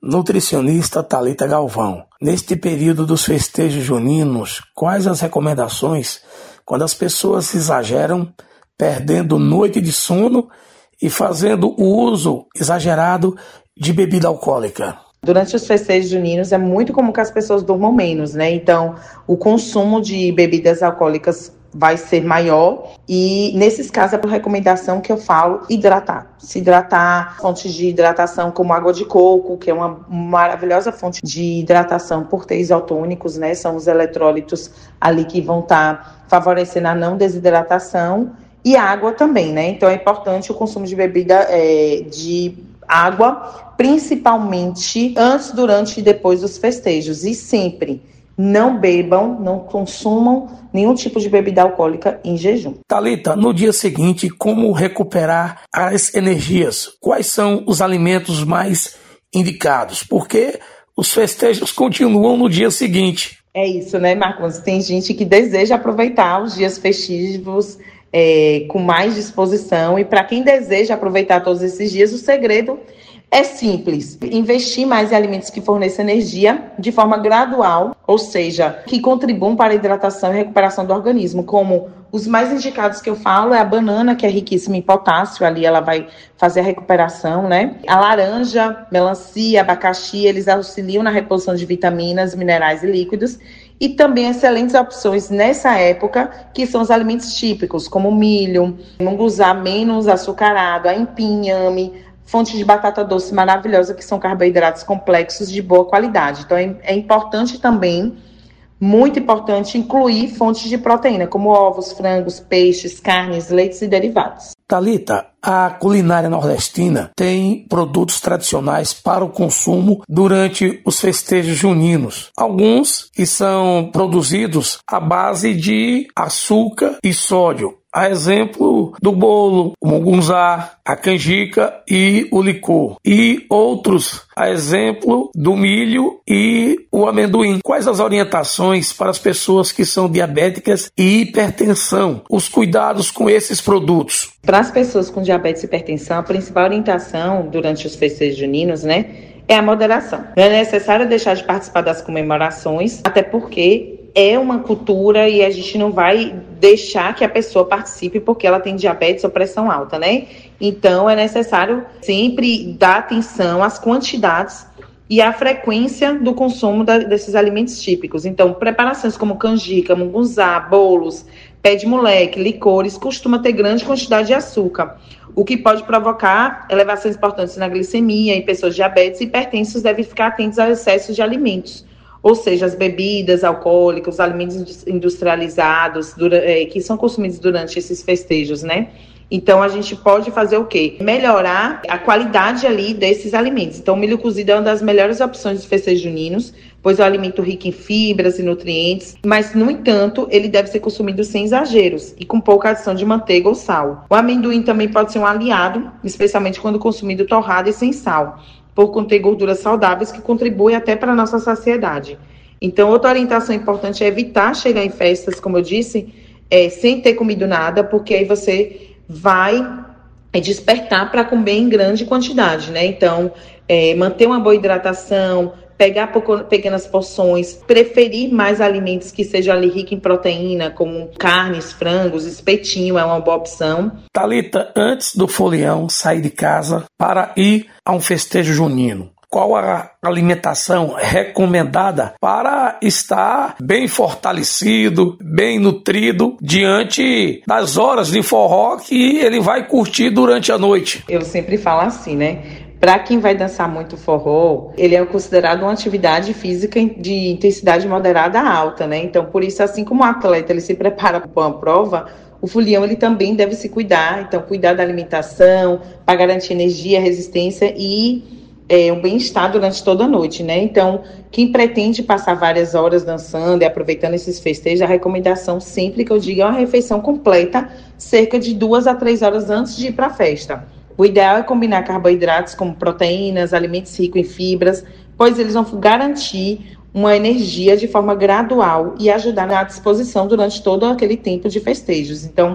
Nutricionista Thalita Galvão. Neste período dos festejos juninos, quais as recomendações quando as pessoas exageram, perdendo noite de sono e fazendo o uso exagerado de bebida alcoólica? Durante os festejos juninos é muito comum que as pessoas durmam menos, né? Então, o consumo de bebidas alcoólicas vai ser maior e, nesses casos, a recomendação que eu falo, hidratar. Se hidratar, fontes de hidratação como água de coco, que é uma maravilhosa fonte de hidratação por ter isotônicos, né? São os eletrólitos ali que vão estar favorecendo a não desidratação, e água também, né? Então, é importante o consumo de bebida de água, principalmente antes, durante e depois dos festejos. E sempre não bebam, não consumam nenhum tipo de bebida alcoólica em jejum. Thalita, no dia seguinte, como recuperar as energias? Quais são os alimentos mais indicados? Porque os festejos continuam no dia seguinte. É isso, né, Marcos? Tem gente que deseja aproveitar os dias festivos com mais disposição, e para quem deseja aproveitar todos esses dias, o segredo é simples: investir mais em alimentos que forneçam energia de forma gradual, ou seja, que contribuam para a hidratação e recuperação do organismo. Como os mais indicados que eu falo é a banana, que é riquíssima em potássio, ali ela vai fazer a recuperação, né? A laranja, melancia, abacaxi, eles auxiliam na reposição de vitaminas, minerais e líquidos. E também excelentes opções nessa época, que são os alimentos típicos, como milho, munguzá menos açucarado, aipim, inhame, fontes de batata doce maravilhosa, que são carboidratos complexos de boa qualidade. Então, é importante também, muito importante, incluir fontes de proteína, como ovos, frangos, peixes, carnes, leites e derivados. Thalita, a culinária nordestina tem produtos tradicionais para o consumo durante os festejos juninos. Alguns que são produzidos à base de açúcar e sódio. A exemplo do bolo, o mungunzá, a canjica e o licor. E outros, a exemplo do milho e o amendoim. Quais as orientações para as pessoas que são diabéticas e hipertensão? Os cuidados com esses produtos? Para as pessoas com diabetes e hipertensão, a principal orientação durante os festejos juninos, né, é a moderação. Não é necessário deixar de participar das comemorações, até porque é uma cultura e a gente não vai deixar que a pessoa participe porque ela tem diabetes ou pressão alta, né? Então, é necessário sempre dar atenção às quantidades e à frequência do consumo desses alimentos típicos. Então, preparações como canjica, mungunzá, bolos, pé de moleque, licores, costuma ter grande quantidade de açúcar, o que pode provocar elevações importantes na glicemia. Em pessoas diabéticas e hipertensos devem ficar atentos ao excesso de alimentos. Ou seja, as bebidas alcoólicas, os alimentos industrializados que são consumidos durante esses festejos, né? Então, a gente pode fazer o quê? Melhorar a qualidade ali desses alimentos. Então, o milho cozido é uma das melhores opções dos festejos juninos, pois é um alimento rico em fibras e nutrientes, mas, no entanto, ele deve ser consumido sem exageros e com pouca adição de manteiga ou sal. O amendoim também pode ser um aliado, especialmente quando consumido torrado e sem sal, por conter gorduras saudáveis que contribuem até para a nossa saciedade. Então, outra orientação importante é evitar chegar em festas, como eu disse, sem ter comido nada, porque aí você vai despertar para comer em grande quantidade, né? Então, manter uma boa hidratação, pegar pequenas porções, preferir mais alimentos que sejam ali ricos em proteína, como carnes, frangos, espetinho é uma boa opção. Thalita, antes do folião sair de casa para ir a um festejo junino, qual a alimentação recomendada para estar bem fortalecido, bem nutrido diante das horas de forró que ele vai curtir durante a noite? Eu sempre falo assim, né? Para quem vai dançar muito forró, ele é considerado uma atividade física de intensidade moderada a alta, né? Então, por isso, assim como o atleta ele se prepara para uma prova, o folião ele também deve se cuidar. Então, cuidar da alimentação, para garantir energia, resistência e um bem-estar durante toda a noite, né? Então, quem pretende passar várias horas dançando e aproveitando esses festejos, a recomendação sempre que eu digo é uma refeição completa, cerca de 2 a 3 horas antes de ir para a festa. O ideal é combinar carboidratos como proteínas, alimentos ricos em fibras, pois eles vão garantir uma energia de forma gradual e ajudar na disposição durante todo aquele tempo de festejos. Então,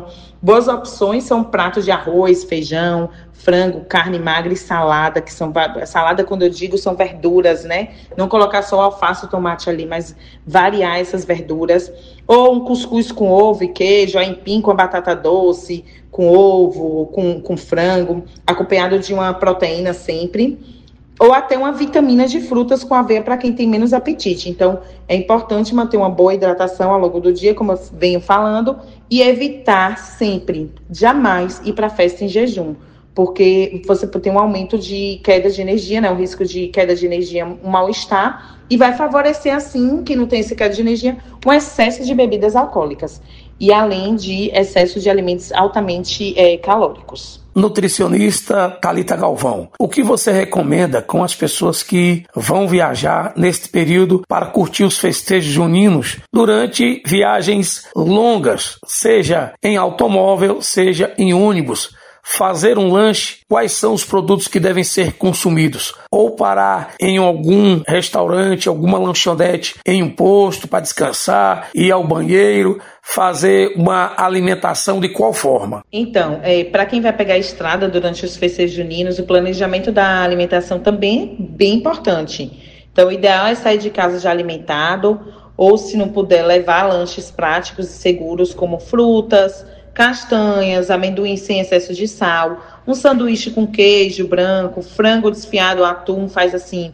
Boas opções são pratos de arroz, feijão, frango, carne magra e salada, que são salada, quando eu digo, são verduras, né? Não colocar só alface e tomate ali, mas variar essas verduras. Ou um cuscuz com ovo e queijo, aipim com a batata doce, com ovo, com frango, acompanhado de uma proteína sempre. Ou até uma vitamina de frutas com aveia para quem tem menos apetite. Então, é importante manter uma boa hidratação ao longo do dia, como eu venho falando, e evitar sempre, jamais, ir para a festa em jejum, porque você tem um aumento de queda de energia, né? Um risco de queda de energia, um mal-estar, e vai favorecer, assim, quem não tem esse queda de energia, um excesso de bebidas alcoólicas, e além de excesso de alimentos altamente calóricos. Nutricionista Thalita Galvão, o que você recomenda com as pessoas que vão viajar neste período para curtir os festejos juninos durante viagens longas, seja em automóvel, seja em ônibus? Fazer um lanche, quais são os produtos que devem ser consumidos? Ou parar em algum restaurante, alguma lanchonete, em um posto para descansar, ir ao banheiro, fazer uma alimentação de qual forma? Então, para quem vai pegar a estrada durante os festejos juninos, o planejamento da alimentação também é bem importante. Então, o ideal é sair de casa já alimentado, ou se não puder, levar lanches práticos e seguros como frutas, castanhas, amendoim sem excesso de sal, um sanduíche com queijo branco, frango desfiado, atum, faz assim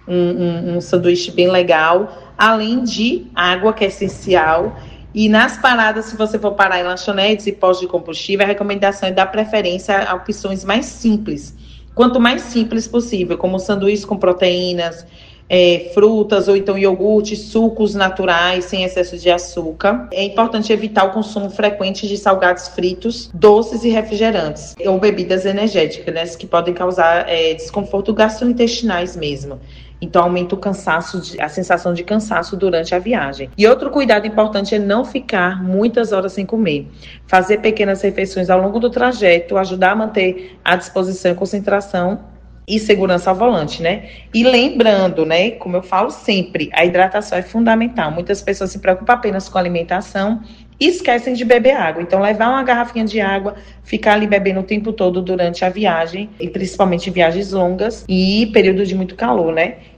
um sanduíche bem legal, além de água, que é essencial. E nas paradas, se você for parar em lanchonetes e postos de combustível, a recomendação é dar preferência a opções mais simples. Quanto mais simples possível, como sanduíche com proteínas, frutas ou então iogurte, sucos naturais, sem excesso de açúcar. É importante evitar o consumo frequente de salgados fritos, doces e refrigerantes, ou bebidas energéticas, né, que podem causar desconforto gastrointestinais mesmo. Então, aumenta o cansaço, a sensação de cansaço durante a viagem. E outro cuidado importante é não ficar muitas horas sem comer. Fazer pequenas refeições ao longo do trajeto, ajudar a manter a disposição e concentração e segurança ao volante, né? E lembrando, né, como eu falo sempre, a hidratação é fundamental. Muitas pessoas se preocupam apenas com a alimentação e esquecem de beber água. Então, levar uma garrafinha de água, ficar ali bebendo o tempo todo durante a viagem, e principalmente em viagens longas e período de muito calor, né?